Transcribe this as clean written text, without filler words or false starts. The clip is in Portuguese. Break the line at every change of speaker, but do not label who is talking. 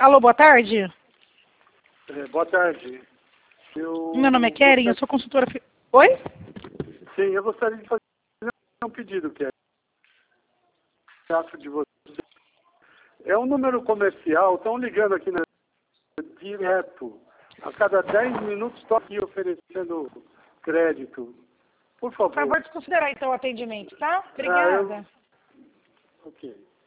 Alô, boa tarde.
Boa tarde.
Meu nome é Keren, eu sou consultora... Oi?
Sim, eu gostaria de fazer um pedido, Keren. De você. É um número comercial, estão ligando aqui direto. A cada 10 minutos estou aqui oferecendo crédito. Por favor.
Por favor, desconsiderar então o atendimento, tá? Obrigada.
Ok.